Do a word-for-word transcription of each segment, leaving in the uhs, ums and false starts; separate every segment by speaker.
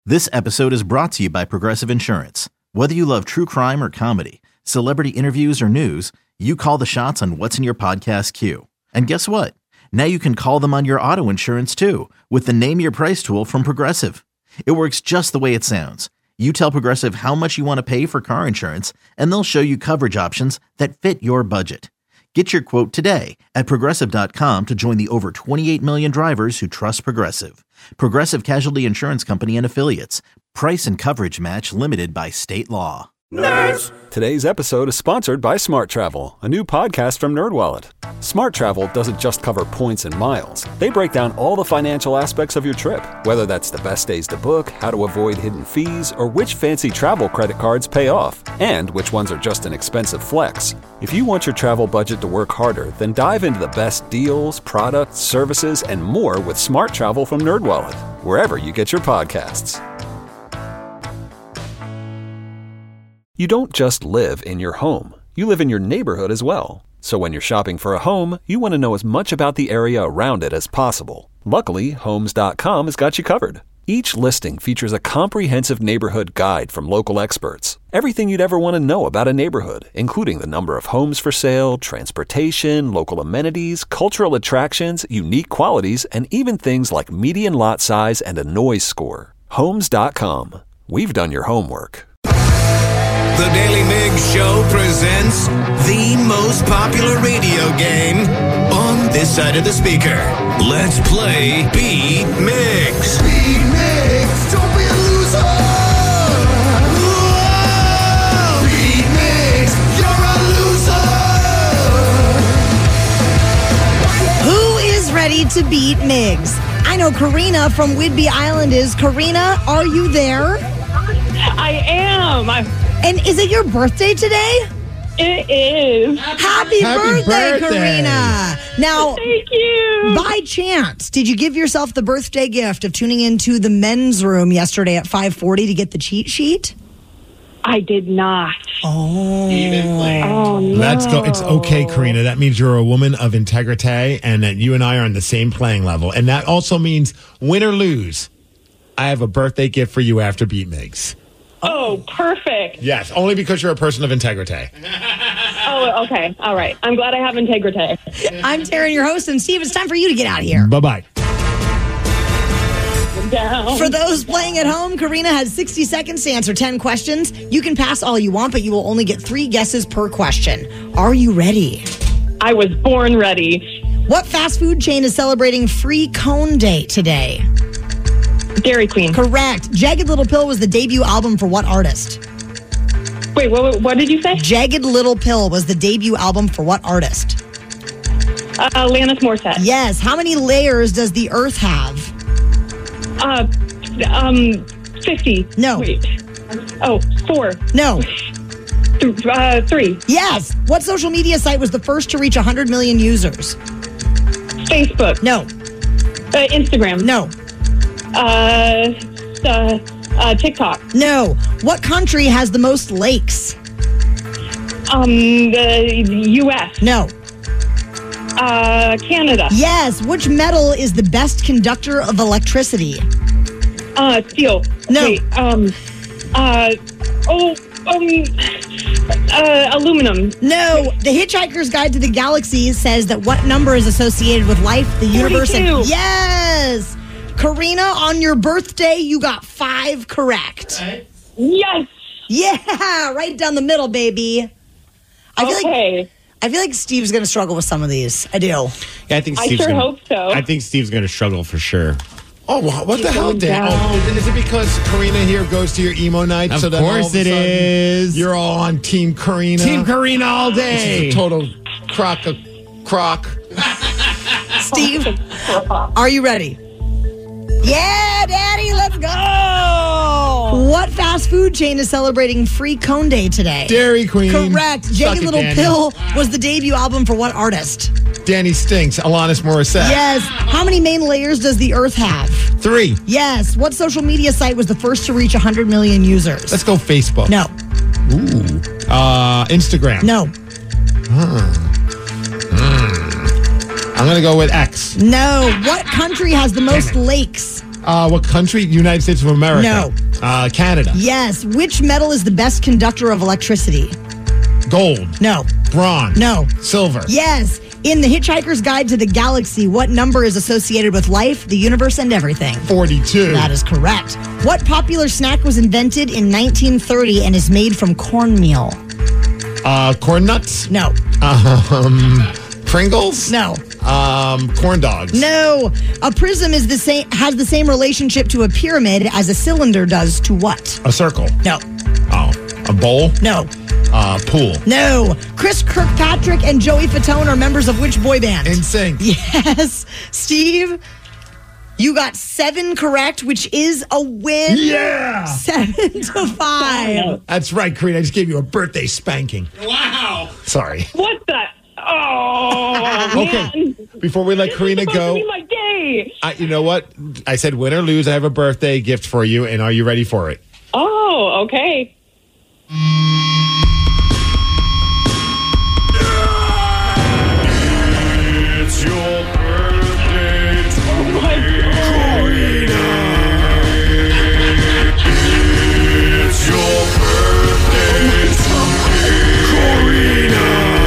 Speaker 1: This episode is brought to you by Progressive Insurance. Whether you love true crime or comedy, celebrity interviews or news, you call the shots on what's in your podcast queue. And guess what? Now you can call them on your auto insurance too with the Name Your Price tool from Progressive. It works just the way it sounds. You tell Progressive how much you want to pay for car insurance, and they'll show you coverage options that fit your budget. Get your quote today at Progressive dot com to join the over twenty-eight million drivers who trust Progressive. Progressive Casualty Insurance Company and Affiliates. Price and coverage match limited by state law.
Speaker 2: Nerds! Today's episode is sponsored by Smart Travel, a new podcast from NerdWallet. Smart Travel doesn't just cover points and miles. They break down all the financial aspects of your trip, whether that's the best days to book, how to avoid hidden fees, or which fancy travel credit cards pay off, and which ones are just an expensive flex. If you want your travel budget to work harder, then dive into the best deals, products, services, and more with Smart Travel from NerdWallet, wherever you get your podcasts. You don't just live in your home. You live in your neighborhood as well. So when you're shopping for a home, you want to know as much about the area around it as possible. Luckily, Homes dot com has got you covered. Each listing features a comprehensive neighborhood guide from local experts. Everything you'd ever want to know about a neighborhood, including the number of homes for sale, transportation, local amenities, cultural attractions, unique qualities, and even things like median lot size and a noise score. Homes dot com. We've done your homework.
Speaker 3: The Daily Migs Show presents the most popular radio game on this side of the speaker. Let's play Beat Migs. Beat Migs, don't be a loser. Whoa! Beat Migs, you're a loser.
Speaker 4: Who is ready to beat Migs? I know Karina from Whidbey Island is. Karina, are you there?
Speaker 5: I am. I'm
Speaker 4: And is it your birthday today?
Speaker 5: It is.
Speaker 4: Happy,
Speaker 6: Happy
Speaker 4: birthday,
Speaker 6: birthday,
Speaker 4: Karina. Now,
Speaker 5: Thank you.
Speaker 4: by chance, did you give yourself the birthday gift of tuning into the men's room yesterday at five forty to get the cheat sheet?
Speaker 5: I did not.
Speaker 4: Oh.
Speaker 5: Oh, no.
Speaker 6: Let's go. It's okay, Karina. That means you're a woman of integrity and that you and I are on the same playing level. And that also means win or lose, I have a birthday gift for you after Beat Migs.
Speaker 5: Oh, perfect.
Speaker 6: Yes, only because you're a person of integrity.
Speaker 5: Oh, okay. All right. I'm glad I have integrity.
Speaker 4: I'm Taryn, your host, and Steve, it's time for you to get out of here.
Speaker 6: Bye-bye.
Speaker 5: Down.
Speaker 4: For those playing at home, Karina has sixty seconds to answer ten questions. You can pass all you want, but you will only get three guesses per question. Are you ready?
Speaker 5: I was born ready.
Speaker 4: What fast food chain is celebrating Free Cone Day today?
Speaker 5: Dairy Queen.
Speaker 4: Correct. Jagged Little Pill was the debut album for what artist?
Speaker 5: Wait, what, what did you say?
Speaker 4: Jagged Little Pill was the debut album for what artist?
Speaker 5: Uh, Alanis Morissette.
Speaker 4: Yes. How many layers does the Earth have?
Speaker 5: Uh, um, fifty.
Speaker 4: No.
Speaker 5: Wait. Oh, four.
Speaker 4: No.
Speaker 5: Th- uh, three.
Speaker 4: Yes. What social media site was the first to reach one hundred million users?
Speaker 5: Facebook.
Speaker 4: No.
Speaker 5: Uh, Instagram.
Speaker 4: No.
Speaker 5: Uh, uh, uh, TikTok.
Speaker 4: No. What country has the most lakes?
Speaker 5: Um, the U S.
Speaker 4: No.
Speaker 5: Uh, Canada.
Speaker 4: Yes. Which metal is the best conductor of electricity?
Speaker 5: Uh, steel.
Speaker 4: No.
Speaker 5: Wait, um, uh, oh, um, uh, aluminum.
Speaker 4: No. The Hitchhiker's Guide to the Galaxy says that what number is associated with life, the universe, and...
Speaker 5: forty-two.
Speaker 4: Yes. Karina, on your birthday, you got five correct.
Speaker 5: Yes.
Speaker 4: Yeah, right down the middle, baby. I feel
Speaker 5: Okay.
Speaker 4: like I feel like Steve's going to struggle with some of these. I do.
Speaker 6: Yeah, I think
Speaker 5: I
Speaker 6: Steve's
Speaker 5: sure
Speaker 6: gonna,
Speaker 5: hope so.
Speaker 6: I think Steve's going to struggle for sure. Oh, wha- what the hell,
Speaker 5: going
Speaker 6: Dan?
Speaker 5: down.
Speaker 6: Oh, is it because Karina here goes to your emo night?
Speaker 7: Of
Speaker 6: so that all
Speaker 7: course
Speaker 6: of a
Speaker 7: it
Speaker 6: sudden
Speaker 7: is.
Speaker 6: You're all on Team Karina.
Speaker 7: Team Karina all
Speaker 6: This
Speaker 7: day.
Speaker 6: is a total crock of crock.
Speaker 4: Steve, are you ready? Yeah, Daddy, let's go. What fast food chain is celebrating Free Cone Day today?
Speaker 6: Dairy Queen.
Speaker 4: Correct.
Speaker 6: Suck
Speaker 4: Jagged
Speaker 6: it,
Speaker 4: Little
Speaker 6: Danny.
Speaker 4: Pill was the debut album for what artist?
Speaker 6: Danny Stinks. Alanis Morissette.
Speaker 4: Yes. How many main layers does the Earth have?
Speaker 6: Three.
Speaker 4: Yes. What social media site was the first to reach one hundred million users?
Speaker 6: Let's go Facebook.
Speaker 4: No.
Speaker 6: Ooh. Uh, Instagram.
Speaker 4: No.
Speaker 6: I'm going to go with X.
Speaker 4: No. What country has the most lakes?
Speaker 6: Uh, what country? United States of America.
Speaker 4: No.
Speaker 6: Uh, Canada.
Speaker 4: Yes. Which metal is the best conductor of electricity?
Speaker 6: Gold.
Speaker 4: No.
Speaker 6: Bronze.
Speaker 4: No.
Speaker 6: Silver.
Speaker 4: Yes. In The Hitchhiker's Guide to the Galaxy, what number is associated with life, the universe, and everything?
Speaker 6: forty-two.
Speaker 4: That is correct. What popular snack was invented in nineteen thirty and is made from cornmeal?
Speaker 6: Uh, corn nuts.
Speaker 4: No.
Speaker 6: Um, Pringles.
Speaker 4: No.
Speaker 6: Um, corn dogs.
Speaker 4: No. A prism is the same has the same relationship to a pyramid as a cylinder does to what?
Speaker 6: A circle.
Speaker 4: No.
Speaker 6: Oh, a bowl.
Speaker 4: No.
Speaker 6: Uh, pool.
Speaker 4: No. Chris Kirkpatrick and Joey Fatone are members of which boy band?
Speaker 6: In sync.
Speaker 4: Yes. Steve, you got seven correct, which is a win.
Speaker 6: Yeah.
Speaker 4: Seven to five.
Speaker 6: That's right, Karina. I just gave you a birthday spanking.
Speaker 5: Wow.
Speaker 6: Sorry.
Speaker 5: What the? Oh,
Speaker 6: Okay.
Speaker 5: man.
Speaker 6: Before we let
Speaker 5: This is
Speaker 6: Karina
Speaker 5: supposed to
Speaker 6: go,
Speaker 5: be my day.
Speaker 6: I, you know what? I said win or lose. I have a birthday gift for you, and are you ready for it?
Speaker 5: Oh, okay.
Speaker 7: It's your birthday Karina. It's your birthday Karina.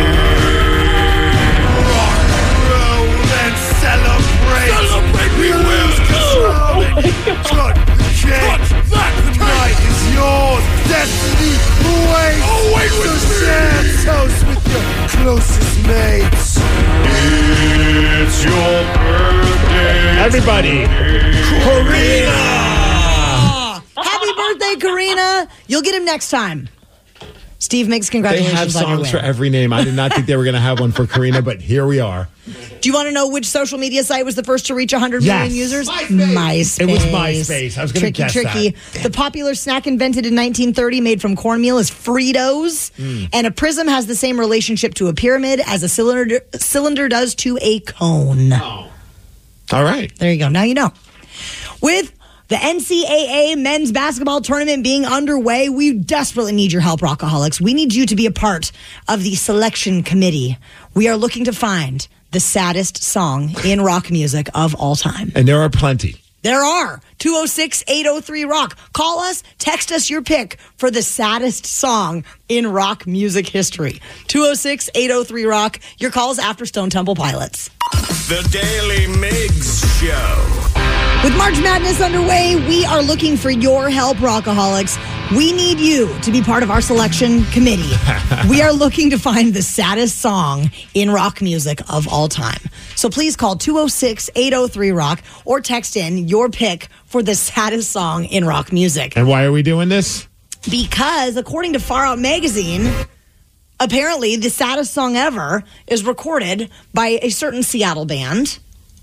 Speaker 7: Rock, roll, and celebrate. Celebrate, we will. Cut the cake. The night is yours. Destiny awaits. Oh, wait with so share toast with your closest mates. It's your birthday.
Speaker 6: Everybody. Karina.
Speaker 4: Happy birthday, Karina. You'll get him next time. Steve Miggs,
Speaker 6: They
Speaker 4: congratulations
Speaker 6: have
Speaker 4: on your
Speaker 6: songs for
Speaker 4: win.
Speaker 6: every name. I did not think they were going to have one for Karina, but here we are.
Speaker 4: Do you want to know which social media site was the first to reach one hundred
Speaker 6: Yes.
Speaker 4: million users?
Speaker 6: MySpace.
Speaker 4: MySpace.
Speaker 6: It was MySpace. I was gonna
Speaker 4: tricky,
Speaker 6: guess
Speaker 4: tricky.
Speaker 6: that.
Speaker 4: The popular snack invented in nineteen thirty made from cornmeal is Fritos.
Speaker 6: Mm.
Speaker 4: And a prism has the same relationship to a pyramid as a cylinder, cylinder does to a cone.
Speaker 6: All right.
Speaker 4: There you go. Now you know. With the N C double A men's basketball tournament being underway, we desperately need your help, Rockaholics. We need you to be a part of the selection committee. We are looking to find the saddest song in rock music of all time.
Speaker 6: And there are plenty.
Speaker 4: There are. two oh six, eight oh three, rock. Call us, text us your pick for the saddest song in rock music history. two oh six, eight oh three, rock. Your calls after Stone Temple Pilots.
Speaker 3: The Daily Migs Show.
Speaker 4: With March Madness underway, we are looking for your help, Rockaholics. We need you to be part of our selection committee. We are looking to find the saddest song in rock music of all time. So please call two oh six, eight oh three, rock or text in your pick for the saddest song in rock music.
Speaker 6: And why are we doing this?
Speaker 4: Because according to Far Out Magazine, apparently the saddest song ever is recorded by a certain Seattle band.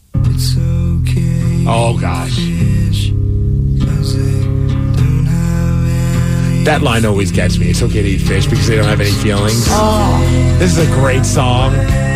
Speaker 6: Oh, gosh. That line always gets me. It's okay to eat fish because they don't have any feelings.
Speaker 4: Oh.
Speaker 6: This is a great song.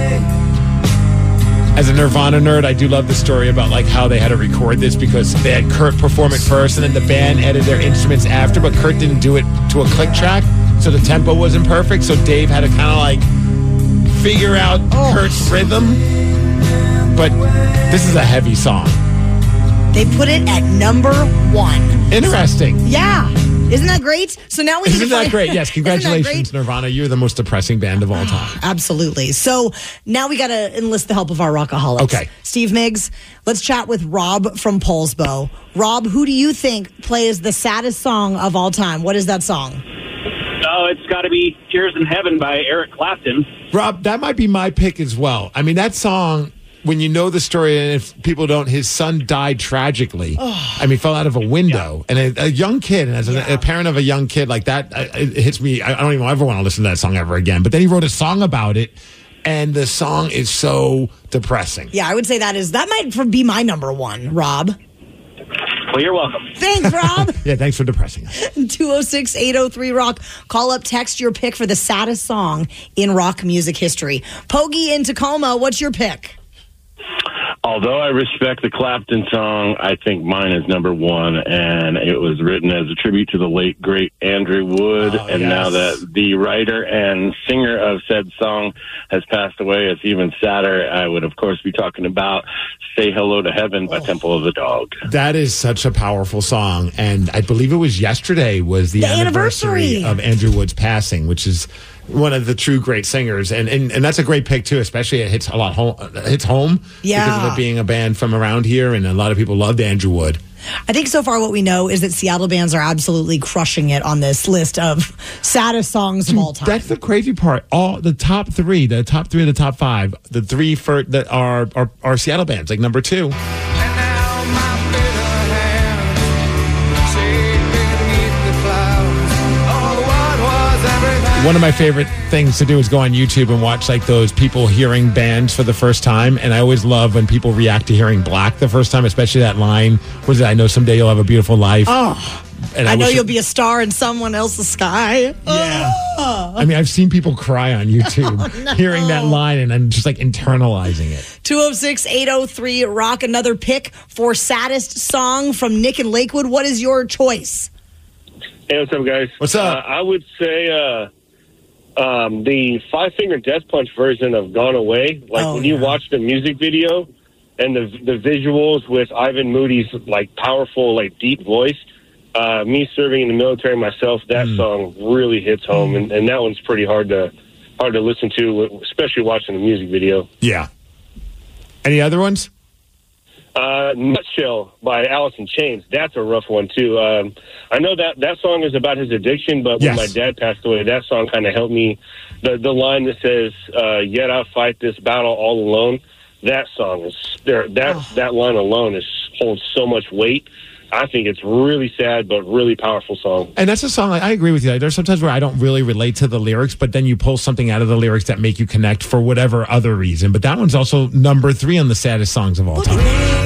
Speaker 6: As a Nirvana nerd, I do love the story about like how they had to record this because they had Kurt perform it first and then the band added their instruments after, but Kurt didn't do it to a click track, so the tempo wasn't perfect, so Dave had to kind of like figure out
Speaker 4: Oh.
Speaker 6: Kurt's rhythm. But this is a heavy song.
Speaker 4: They put it at number one.
Speaker 6: Interesting.
Speaker 4: Yeah. Isn't that great? So now we need
Speaker 6: Isn't
Speaker 4: to
Speaker 6: that
Speaker 4: find-
Speaker 6: great? Yes,
Speaker 4: Isn't that
Speaker 6: congratulations,
Speaker 4: great?
Speaker 6: Nirvana. You're the most depressing band of all time.
Speaker 4: Absolutely. So now we got to enlist the help of our Rockaholics.
Speaker 6: Okay.
Speaker 4: Steve Miggs, let's chat with Rob from Polsbo. Rob, who do you think plays the saddest song of all time? What is that song?
Speaker 8: Oh, it's got to be Tears in Heaven by Eric Clapton.
Speaker 6: Rob, that might be my pick as well. I mean, that song, when you know the story, and if people don't, his son died tragically. I mean, fell out of a window. And a, a young kid, and as a, a parent of a young kid like that, I- it hits me. I I don't even ever want to listen to that song ever again. But then he wrote a song about it, and the song is so depressing.
Speaker 4: Yeah, I would say that is, that might be my number one, Rob.
Speaker 8: Well, you're welcome.
Speaker 4: Thanks, Rob.
Speaker 6: Yeah, thanks for depressing us.
Speaker 4: two oh six, eight oh three, rock. Call up, text your pick for the saddest song in rock music history. Pogi in Tacoma, what's your pick?
Speaker 8: although I respect the Clapton song, I think mine is number one, and it was written as a tribute to the late, great Andrew Wood.
Speaker 6: Oh,
Speaker 8: and
Speaker 6: yes.
Speaker 8: now that the writer and singer of said song has passed away, it's even sadder. I would, of course, be talking about Say Hello to Heaven by
Speaker 6: Oh.
Speaker 8: Temple of the Dog.
Speaker 6: That is such a powerful song, and I believe it was yesterday was the,
Speaker 4: The
Speaker 6: anniversary
Speaker 4: anniversary.
Speaker 6: of Andrew Wood's passing, which is one of the true great singers, and and, and that's a great pick too. Especially it hits a lot home, it hits home
Speaker 4: Yeah.
Speaker 6: because of it being a band from around here, and a lot of people loved Andrew Wood.
Speaker 4: I think so far what we know is that Seattle bands are absolutely crushing it on this list of saddest songs of all time.
Speaker 6: That's the crazy part. All the top three, the top three of the top five, the three for that are are, are Seattle bands, like number two. One of my favorite things to do is go on YouTube and watch like those people hearing bands for the first time. And I always love when people react to hearing Black the first time, especially that line, was it, I know someday you'll have a beautiful life.
Speaker 4: Oh,
Speaker 6: and
Speaker 4: I know
Speaker 6: wish
Speaker 4: you'll
Speaker 6: it-
Speaker 4: be a star in someone else's sky.
Speaker 6: Yeah.
Speaker 4: Oh.
Speaker 6: I mean, I've seen people cry on YouTube
Speaker 4: no.
Speaker 6: hearing that line and I'm just like internalizing it.
Speaker 4: two oh six, eight oh three, Rock, another pick for saddest song from Nick and Lakewood. What is your choice?
Speaker 8: Hey, what's up, guys?
Speaker 6: What's up?
Speaker 8: Uh, I would say uh, um, the Five Finger Death Punch version of Gone Away. Like,
Speaker 4: Oh,
Speaker 8: when you
Speaker 4: yeah.
Speaker 8: watch the music video and the the visuals with Ivan Moody's, like, powerful, like, deep voice, uh, me serving in the military myself, that
Speaker 6: Mm.
Speaker 8: song really hits home. And, and that one's pretty hard to hard to listen to, especially watching the music video.
Speaker 6: Yeah. Any other ones?
Speaker 8: Uh, Nutshell by Alice in Chains. That's a rough one, too. Um, I know that that song is about his addiction, but when
Speaker 6: Yes.
Speaker 8: my dad passed away, that song kind of helped me. The the line that says, uh, yet I fight this battle all alone, that song is there. That,
Speaker 4: Oh.
Speaker 8: that line alone is holds so much weight. I think it's really sad, but really powerful song.
Speaker 6: And that's a song, like, I agree with you. Like, there's sometimes where I don't really relate to the lyrics, but then you pull something out of the lyrics that make you connect for whatever other reason. But that one's also number three on the saddest songs of all
Speaker 4: Look at
Speaker 6: time.
Speaker 4: that.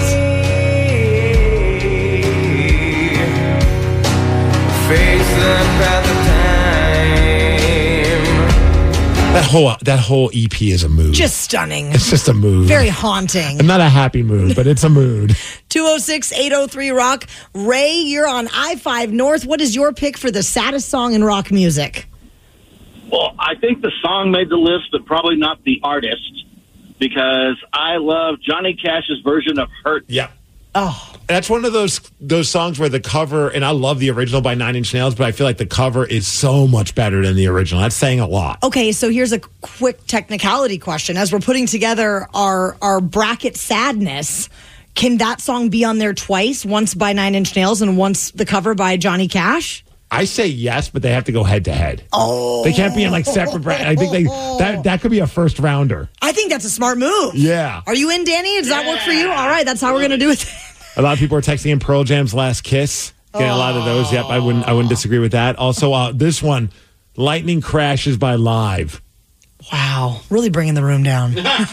Speaker 6: That whole that whole E P is a mood.
Speaker 4: Just stunning.
Speaker 6: It's just a mood.
Speaker 4: Very haunting.
Speaker 6: Not a happy mood, but it's a mood.
Speaker 4: two oh six, eight oh three, Rock. Ray, you're on I five North. What is your pick for the saddest song in rock music?
Speaker 9: Well, I think the song made the list, but probably not the artist, because I love Johnny Cash's version of Hurt.
Speaker 6: Yeah.
Speaker 4: Oh,
Speaker 6: That's one of those those songs where the cover, and I love the original by Nine Inch Nails, but I feel like the cover is so much better than the original. That's saying a lot.
Speaker 4: okay. So here's a quick technicality question. As we're putting together our, our bracket sadness, can that song be on there twice? Once by Nine Inch Nails and once the cover by Johnny Cash?
Speaker 6: I say yes, but they have to go head to head.
Speaker 4: Oh.
Speaker 6: They can't be in like separate. Bra- I think they that that could be a first rounder.
Speaker 4: I think that's a smart move.
Speaker 6: Yeah.
Speaker 4: Are you in, Danny? Does that work for you? All right. That's how we're going to do it.
Speaker 6: A lot of people are texting in Pearl Jam's Last Kiss. Getting a lot of those. Yep, I wouldn't I wouldn't disagree with that. Also, uh, this one, Lightning Crashes by Live.
Speaker 4: Wow. Really bringing the room down.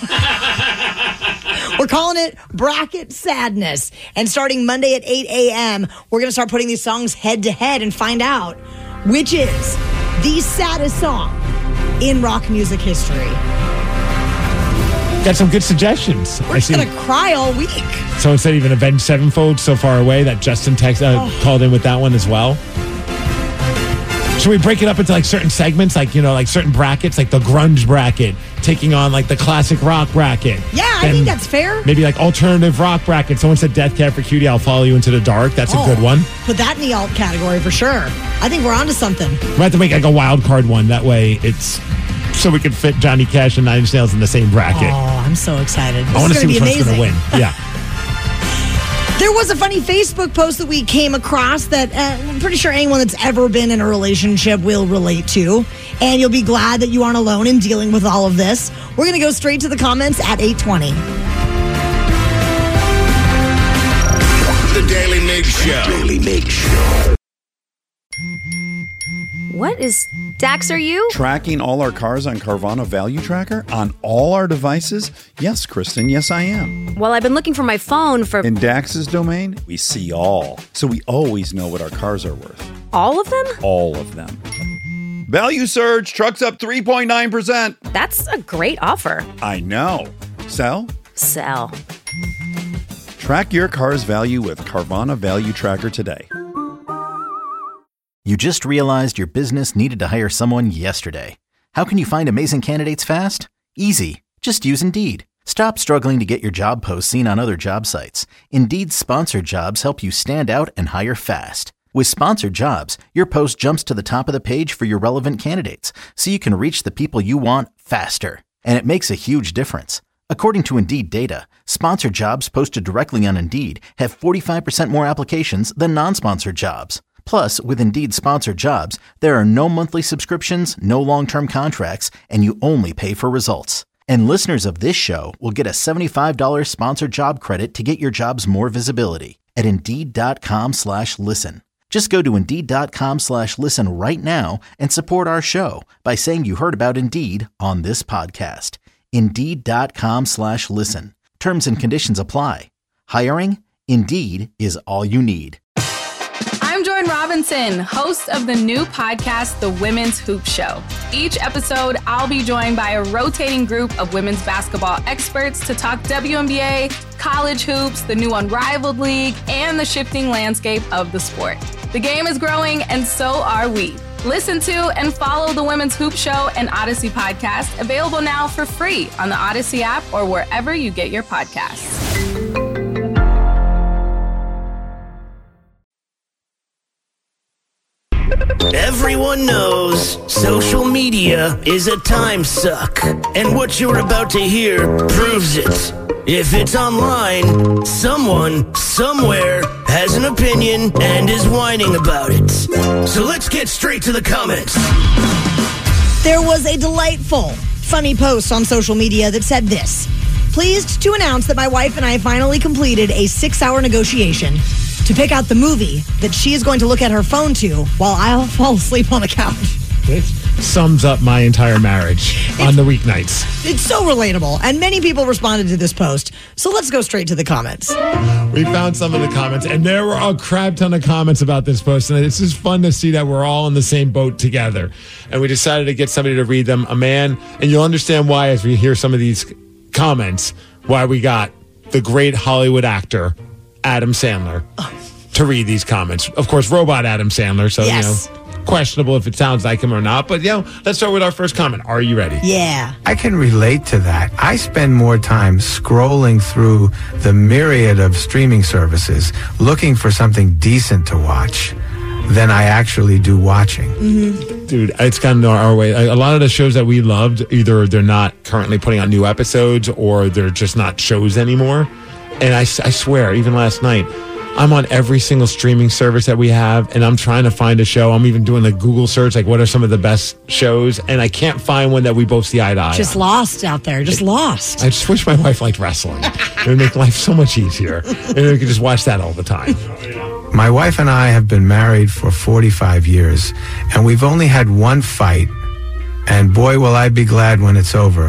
Speaker 4: We're calling it Bracket Sadness. And starting Monday at eight a.m., we're going to start putting these songs head to head and find out which is the saddest song in rock music history.
Speaker 6: Got some good suggestions.
Speaker 4: We're just going to cry all week.
Speaker 6: Someone said even Avenged Sevenfold, So Far Away. That Justin text, uh,
Speaker 4: Oh.
Speaker 6: called in with that one as well. Should we break it up into like certain segments, like, you know, like certain brackets, like the grunge bracket taking on like the classic rock bracket?
Speaker 4: Yeah, I
Speaker 6: Then
Speaker 4: think that's fair.
Speaker 6: Maybe like alternative rock bracket. Someone said Death Cab for Cutie, I'll Follow You Into the Dark. That's a
Speaker 4: Oh,
Speaker 6: good one.
Speaker 4: Put that in the alt category for sure. I think we're onto something.
Speaker 6: We have to make like a wild card one. That way it's so we can fit Johnny Cash and Nine Inch Nails in the same bracket.
Speaker 4: Oh, I'm so excited. This
Speaker 6: I want to
Speaker 4: is
Speaker 6: see
Speaker 4: going
Speaker 6: which
Speaker 4: to be
Speaker 6: one's
Speaker 4: amazing.
Speaker 6: going to win. Yeah.
Speaker 4: There was a funny Facebook post that we came across that uh, I'm pretty sure anyone that's ever been in a relationship will relate to. And you'll be glad that you aren't alone in dealing with all of this. We're going to go straight to the comments at eight twenty.
Speaker 3: The Daily Mig Show. Daily Mig Show.
Speaker 10: What is Dax, are you?
Speaker 11: Tracking all our cars on Carvana Value Tracker on all our devices? Yes, Kristen, yes, I am.
Speaker 10: Well, I've been looking for my phone for
Speaker 11: In Dax's domain, we see all. So we always know what our cars are worth.
Speaker 10: all of them?
Speaker 11: All of them. Value surge, trucks up three point nine percent.
Speaker 10: That's a great offer.
Speaker 11: I know. Sell?
Speaker 10: Sell.
Speaker 11: Track your car's value with Carvana Value Tracker today.
Speaker 1: You just realized your business needed to hire someone yesterday. How can you find amazing candidates fast? Easy. Just use Indeed. Stop struggling to get your job posts seen on other job sites. Indeed's sponsored jobs help you stand out and hire fast. With sponsored jobs, your post jumps to the top of the page for your relevant candidates, so you can reach the people you want faster. And it makes a huge difference. According to Indeed data, sponsored jobs posted directly on Indeed have forty-five percent more applications than non-sponsored jobs. Plus, with Indeed sponsored jobs, there are no monthly subscriptions, no long-term contracts, and you only pay for results. And listeners of this show will get a seventy-five dollars sponsored job credit to get your jobs more visibility at Indeed.com slash listen. Just go to Indeed.com slash listen right now and support our show by saying you heard about Indeed on this podcast. Indeed.com slash listen. Terms and conditions apply. Hiring? Indeed is all you need.
Speaker 12: I'm Jordan Robinson, host of the new podcast, The Women's Hoop Show. Each episode, I'll be joined by a rotating group of women's basketball experts to talk W N B A, college hoops, the new Unrivaled League, and the shifting landscape of the sport. The game is growing, and so are we. Listen to and follow The Women's Hoop Show and Odyssey podcast, available now for free on the Odyssey app or wherever you get your podcasts.
Speaker 13: Everyone knows social media is a time suck, and what you're about to hear proves it. If it's online, someone, somewhere, has an opinion and is whining about it. So let's get straight to the comments.
Speaker 4: There was a delightful, funny post on social media that said this: pleased to announce that my wife and I finally completed a six-hour negotiation to pick out the movie that she is going to look at her phone to while I'll fall asleep on the couch.
Speaker 6: It sums up my entire marriage it's, on the weeknights.
Speaker 4: It's so relatable, and many people responded to this post. So let's go straight to the comments.
Speaker 6: We found some of the comments, and there were a crap ton of comments about this post, and it's just fun to see that we're all in the same boat together. And we decided to get somebody to read them, a man, and you'll understand why as we hear some of these comments, why we got the great Hollywood actor, Adam Sandler, to read these comments. Of course, robot Adam Sandler, so, yes. you know, questionable if it sounds like him or not. But, you know, let's start with our first comment. Are you ready?
Speaker 4: Yeah.
Speaker 14: I can relate to that. I spend more time scrolling through the myriad of streaming services looking for something decent to watch than I actually do watching.
Speaker 6: Mm-hmm. Dude, it's gotten our way. A lot of the shows that we loved, either they're not currently putting out new episodes or they're just not shows anymore. And I, I swear, even last night, I'm on every single streaming service that we have, and I'm trying to find a show. I'm even doing the Google search, like what are some of the best shows, and I can't find one that we both see eye to eye
Speaker 4: Just
Speaker 6: on.
Speaker 4: lost out there, just it, lost.
Speaker 6: I just wish my wife liked wrestling. It would make life so much easier, and we could just watch that all the time.
Speaker 14: My wife and I have been married for forty-five years, and we've only had one fight, and boy, will I be glad when it's over.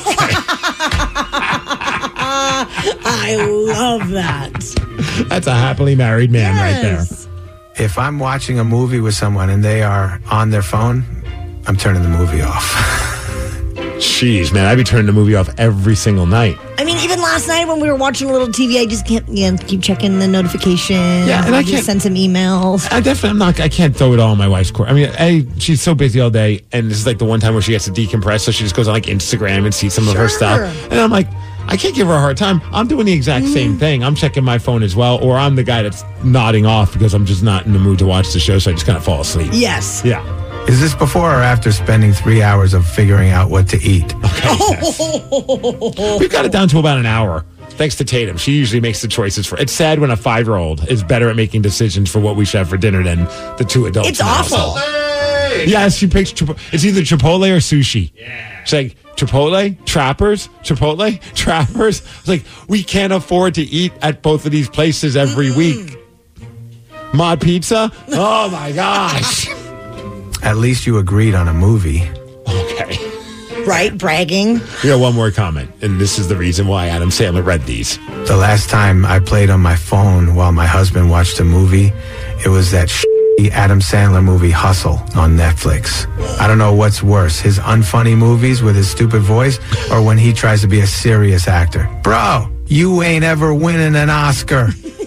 Speaker 4: I love that.
Speaker 6: That's a happily married man
Speaker 4: yes.
Speaker 6: right there.
Speaker 14: If I'm watching a movie with someone and they are on their phone, I'm turning the movie off.
Speaker 6: Jeez, man, I'd be turning the movie off every single night.
Speaker 4: I mean, even last night when we were watching a little T V, I just can't you know, keep checking the notifications.
Speaker 6: Yeah, and I can't
Speaker 4: send some emails.
Speaker 6: I definitely, I'm not. I can't throw it all on my wife's court. I mean, A, she's so busy all day, and this is like the one time where she gets to decompress, so she just goes on like Instagram and sees some sure. of her stuff, and I'm like, I can't give her a hard time. I'm doing the exact mm. same thing. I'm checking my phone as well, or I'm the guy that's nodding off because I'm just not in the mood to watch the show, so I just kind of fall asleep.
Speaker 4: Yes.
Speaker 6: Yeah.
Speaker 14: Is this before or after spending three hours of figuring out what to eat?
Speaker 6: Okay. Yes. We've got it down to about an hour. Thanks to Tatum. She usually makes the choices for. It's sad when a five-year-old is better at making decisions for what we should have for dinner than the two adults.
Speaker 4: It's awful.
Speaker 6: Hey! Yes, she picks. It's either Chipotle or sushi. Yeah. She's like, Chipotle, Trappers, Chipotle, Trappers. It's like, we can't afford to eat at both of these places every mm. week. Mod Pizza? Oh, my gosh.
Speaker 14: At least you agreed on a movie.
Speaker 6: Okay.
Speaker 4: Right, bragging.
Speaker 6: We got one more comment, and this is the reason why Adam Sandler read these.
Speaker 14: The last time I played on my phone while my husband watched a movie, it was that shitty Adam Sandler movie Hustle on Netflix. I don't know what's worse, his unfunny movies with his stupid voice, or when he tries to be a serious actor. Bro, you ain't ever winning an Oscar.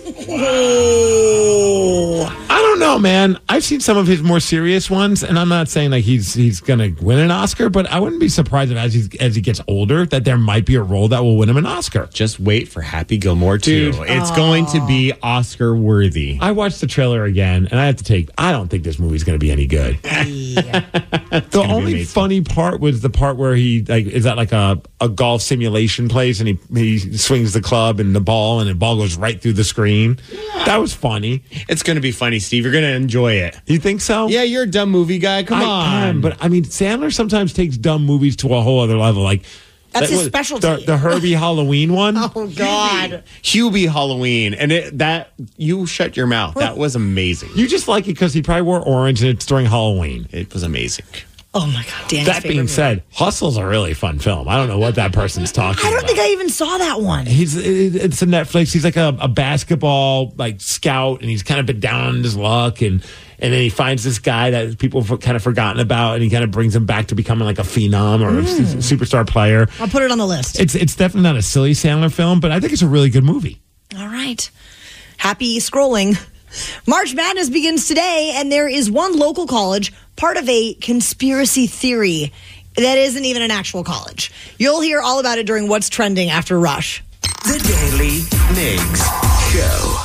Speaker 6: I don't know, man. I've seen some of his more serious ones, and I'm not saying like he's he's going to win an Oscar, but I wouldn't be surprised if as he as he gets older that there might be a role that will win him an Oscar.
Speaker 15: Just wait for Happy Gilmore two.
Speaker 6: Dude,
Speaker 15: it's
Speaker 6: oh.
Speaker 15: going to be Oscar worthy.
Speaker 6: I watched the trailer again, and I have to take. I don't think this movie's going to be any good. The only funny part was the part where he like is at like a, a golf simulation place, and he he swings the club and the ball, and the ball goes right through the screen. Yeah. That was funny.
Speaker 15: It's going to be funny, Steve. You're going to enjoy it.
Speaker 6: You think so?
Speaker 15: Yeah, you're a dumb movie guy. Come
Speaker 6: I
Speaker 15: on.
Speaker 6: Am, but I mean, Sandler sometimes takes dumb movies to a whole other level. Like
Speaker 4: that's
Speaker 6: that
Speaker 4: his
Speaker 6: was,
Speaker 4: specialty.
Speaker 6: The, the Herbie Halloween one.
Speaker 4: Oh God,
Speaker 15: Hubie Halloween, and it, that you shut your mouth. That was amazing.
Speaker 6: You just like it because he probably wore orange and it's during Halloween.
Speaker 15: It was amazing.
Speaker 4: Oh my God, Danny's
Speaker 6: That being
Speaker 4: movie.
Speaker 6: said, Hustle's a really fun film. I don't know what that person's talking about.
Speaker 4: I don't
Speaker 6: about.
Speaker 4: think I even saw that one.
Speaker 6: He's it's a Netflix. He's like a, a basketball like scout, and he's kind of been down on his luck, and and then he finds this guy that people have kind of forgotten about, and he kind of brings him back to becoming like a phenom or
Speaker 4: Mm.
Speaker 6: a s- superstar player.
Speaker 4: I'll put it on the list.
Speaker 6: It's it's definitely not a silly Sandler film, but I think it's a really good movie.
Speaker 4: All right. Happy scrolling. March Madness begins today, and there is one local college, part of a conspiracy theory that isn't even an actual college. You'll hear all about it during What's Trending after Rush.
Speaker 3: The Daily Migs Show.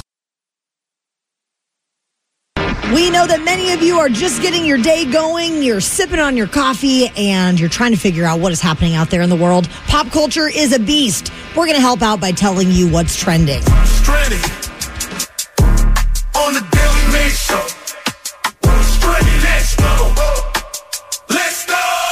Speaker 4: We know that many of you are just getting your day going. You're sipping on your coffee, and you're trying to figure out what is happening out there in the world. Pop culture is a beast. We're going to help out by telling you what's trending.
Speaker 7: Trending on the Daily Mix Show. What's trending? Let's go. Let's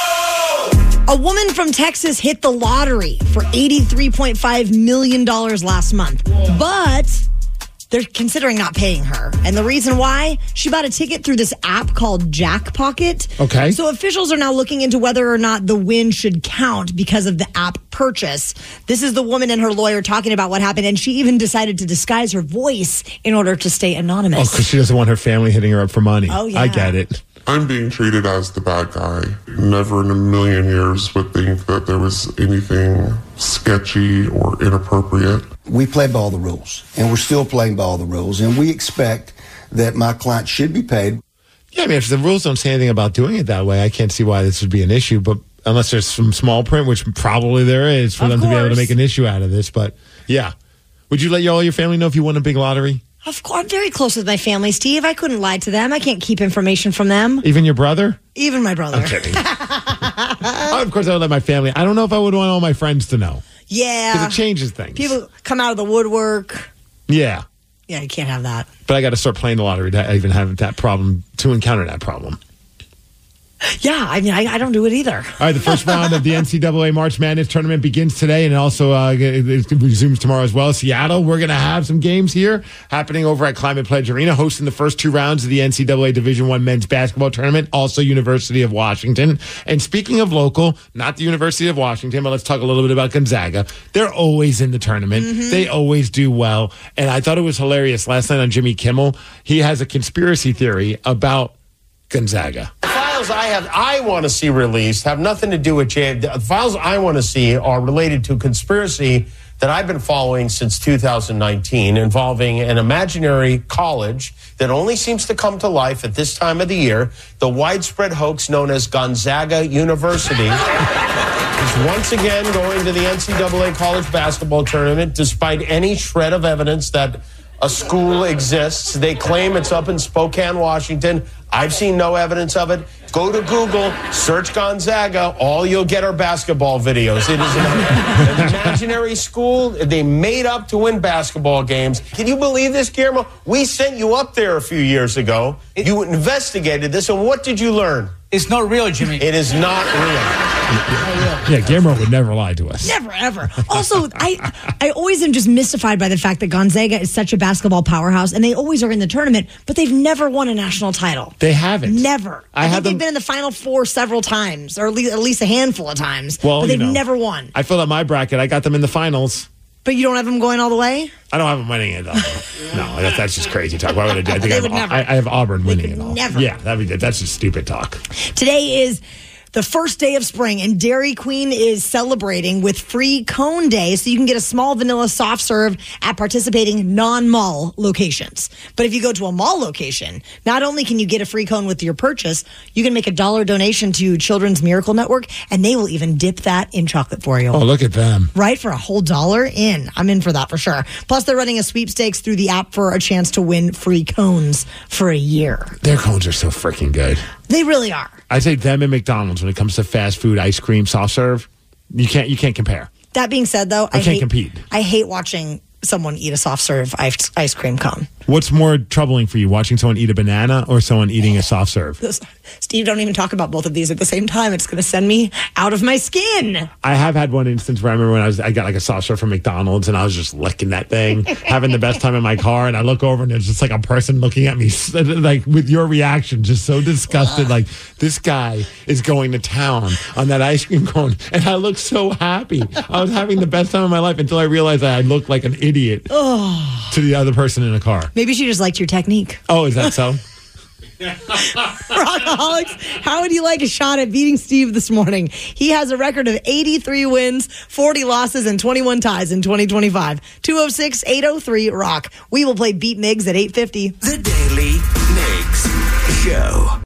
Speaker 7: go.
Speaker 4: A woman from Texas hit the lottery for eighty-three point five million dollars last month. But they're considering not paying her. And the reason why? She bought a ticket through this app called Jackpocket.
Speaker 6: Okay.
Speaker 4: So officials are now looking into whether or not the win should count because of the app purchase. This is the woman and her lawyer talking about what happened, and she even decided to disguise her voice in order to stay
Speaker 6: Oh,
Speaker 4: anonymous.
Speaker 6: because she doesn't want her family hitting her up for money.
Speaker 4: Oh, yeah.
Speaker 6: I get it.
Speaker 16: I'm being treated as the bad guy. Never in a million years would think that there was anything sketchy or inappropriate.
Speaker 17: We play by all the rules, and we're still playing by all the rules, and we expect that my client should be paid.
Speaker 6: Yeah, I mean, if the rules don't say anything about doing it that way, I can't see why this would be an issue. But unless there's some small print, which probably there is, for
Speaker 4: Of
Speaker 6: them to be able to
Speaker 4: course.
Speaker 6: make an issue out of this. But yeah, would you let all your family know if you won a big lottery?
Speaker 4: Of course, I'm very close with my family, Steve. I couldn't lie to them. I can't keep information from them.
Speaker 6: Even your brother?
Speaker 4: Even my brother.
Speaker 6: I'm kidding. Oh, of course, I would let my family. I don't know if I would want all my friends to know.
Speaker 4: Yeah.
Speaker 6: Because it changes things.
Speaker 4: People come out of the woodwork.
Speaker 6: Yeah.
Speaker 4: Yeah, you can't have that.
Speaker 6: But I got to start playing the lottery to even have that problem, to encounter that problem.
Speaker 4: Yeah, I mean, I, I don't do it either.
Speaker 6: All right, the first round of the N C double A March Madness tournament begins today, and it also uh, it resumes tomorrow as well. Seattle, we're going to have some games here happening over at Climate Pledge Arena, hosting the first two rounds of the N C double A Division One men's basketball tournament. Also, University of Washington. And speaking of local, not the University of Washington, but let's talk a little bit about Gonzaga. They're always in the tournament.
Speaker 4: Mm-hmm.
Speaker 6: They always do well, and I thought it was hilarious last night on Jimmy Kimmel. He has a conspiracy theory about Gonzaga.
Speaker 18: Files I have, I want to see released have nothing to do with J. The files I want to see are related to a conspiracy that I've been following since two thousand nineteen, involving an imaginary college that only seems to come to life at this time of the year. The widespread hoax known as Gonzaga University is once again going to the N C double A college basketball tournament, despite any shred of evidence that a school exists. They claim it's up in Spokane, Washington. I've seen no evidence of it. Go to Google, search Gonzaga. All you'll get are basketball videos. It is an, an imaginary school they made up to win basketball games. Can you believe this, Guillermo? We sent you up there a few years ago. You investigated this, and what did you learn?
Speaker 19: It's not real, Jimmy.
Speaker 18: It is not real.
Speaker 6: Yeah, Guillermo would never lie to us.
Speaker 4: Never, ever. Also, I I always am just mystified by the fact that Gonzaga is such a basketball powerhouse, and they always are in the tournament, but they've never won a national title.
Speaker 6: They haven't.
Speaker 4: Never.
Speaker 6: I
Speaker 4: I,
Speaker 6: had
Speaker 4: think
Speaker 6: them-
Speaker 4: they've been in the Final Four several times, or at least, at least a handful of times,
Speaker 6: Well,
Speaker 4: but
Speaker 6: you
Speaker 4: they've
Speaker 6: know,
Speaker 4: never won.
Speaker 6: I filled out my bracket. I got them in the finals.
Speaker 4: But you don't have them going all the way?
Speaker 6: I don't have them winning it all. No, that's, that's just crazy talk. Why would I do? I think
Speaker 4: They
Speaker 6: I
Speaker 4: would
Speaker 6: have,
Speaker 4: never.
Speaker 6: I, I have Auburn winning it all.
Speaker 4: never.
Speaker 6: Yeah, that'd be that's just stupid talk.
Speaker 4: Today is the first day of spring, and Dairy Queen is celebrating with free cone day, so you can get a small vanilla soft serve at participating non-mall locations. But if you go to a mall location, not only can you get a free cone with your purchase, you can make a dollar donation to Children's Miracle Network, and they will even dip that in chocolate for you.
Speaker 6: Oh, look at them.
Speaker 4: Right, for a whole dollar in. I'm in for that for sure. Plus, they're running a sweepstakes through the app for a chance to win free cones for a year.
Speaker 6: Their cones are so freaking good.
Speaker 4: They really are.
Speaker 6: I say them and McDonald's when it comes to fast food, ice cream, soft serve. You can't you can't compare.
Speaker 4: That being said, though,
Speaker 6: I,
Speaker 4: I
Speaker 6: can't
Speaker 4: hate,
Speaker 6: compete.
Speaker 4: I hate watching someone eat a soft serve ice, ice cream cone.
Speaker 6: What's more troubling for you, watching someone eat a banana or someone eating a soft serve?
Speaker 4: Steve, don't even talk about both of these at the same time. It's going to send me out of my skin.
Speaker 6: I have had one instance where I remember when I was I got like a soft serve from McDonald's and I was just licking that thing, having the best time in my car, and I look over and there's just like a person looking at me like with your reaction, just so disgusted, like this guy is going to town on that ice cream cone, and I looked so happy. I was having the best time of my life until I realized that I looked like an idiot
Speaker 4: Oh.
Speaker 6: to the other person in the car.
Speaker 4: Maybe she just liked your technique.
Speaker 6: Oh, is that so?
Speaker 4: Rockaholics, how would you like a shot at beating Steve this morning? He has a record of eighty-three wins, forty losses, and twenty-one ties in twenty twenty-five. two oh six, eight oh three, ROCK. We will play Beat Migs at eight fifty.
Speaker 3: The Daily Migs Show.